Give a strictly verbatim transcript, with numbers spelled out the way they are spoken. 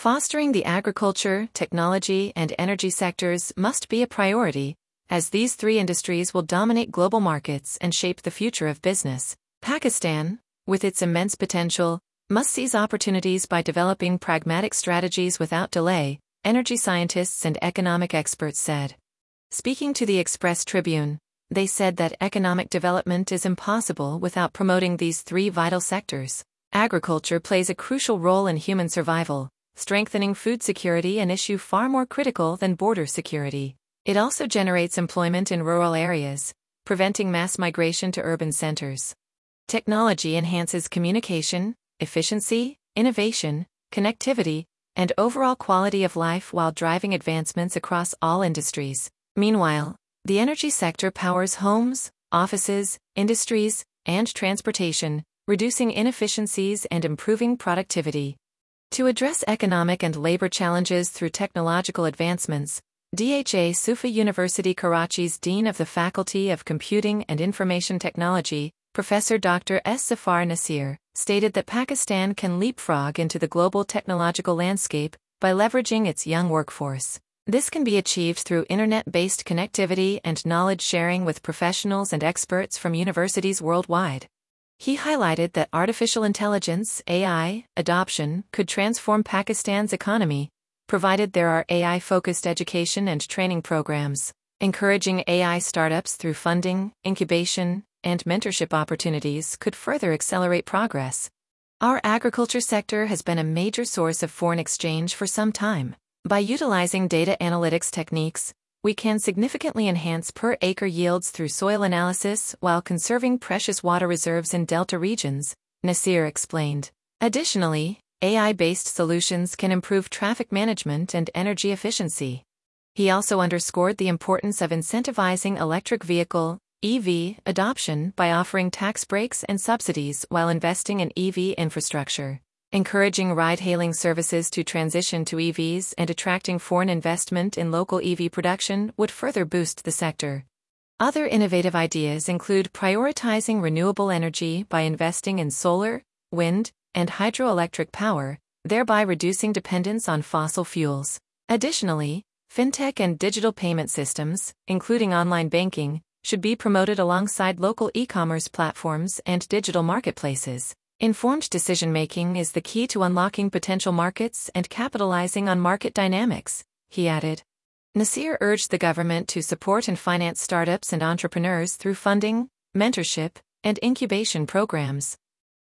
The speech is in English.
Fostering the agriculture, technology, and energy sectors must be a priority, as these three industries will dominate global markets and shape the future of business. Pakistan, with its immense potential, must seize opportunities by developing pragmatic strategies without delay, energy scientists and economic experts said. Speaking to the Express Tribune, they said that economic development is impossible without promoting these three vital sectors. Agriculture plays a crucial role in human survival, strengthening food security, an issue far more critical than border security. It also generates employment in rural areas, preventing mass migration to urban centers. Technology enhances communication, efficiency, innovation, connectivity, and overall quality of life while driving advancements across all industries. Meanwhile, the energy sector powers homes, offices, industries, and transportation, reducing inefficiencies and improving productivity. To address economic and labor challenges through technological advancements, D H A Sufi University Karachi's Dean of the Faculty of Computing and Information Technology, Professor Doctor S. Zafar Nasir, stated that Pakistan can leapfrog into the global technological landscape by leveraging its young workforce. This can be achieved through internet-based connectivity and knowledge sharing with professionals and experts from universities worldwide. He highlighted that artificial intelligence (A I) adoption could transform Pakistan's economy, provided there are A I-focused education and training programs. Encouraging A I startups through funding, incubation, and mentorship opportunities could further accelerate progress. Our agriculture sector has been a major source of foreign exchange for some time. By utilizing data analytics techniques, we can significantly enhance per-acre yields through soil analysis while conserving precious water reserves in delta regions, Nasir explained. Additionally, A I-based solutions can improve traffic management and energy efficiency. He also underscored the importance of incentivizing electric vehicle (E V) adoption by offering tax breaks and subsidies while investing in E V infrastructure. Encouraging ride-hailing services to transition to E Vs and attracting foreign investment in local E V production would further boost the sector. Other innovative ideas include prioritizing renewable energy by investing in solar, wind, and hydroelectric power, thereby reducing dependence on fossil fuels. Additionally, fintech and digital payment systems, including online banking, should be promoted alongside local e-commerce platforms and digital marketplaces. Informed decision-making is the key to unlocking potential markets and capitalizing on market dynamics, he added. Nasir urged the government to support and finance startups and entrepreneurs through funding, mentorship, and incubation programs.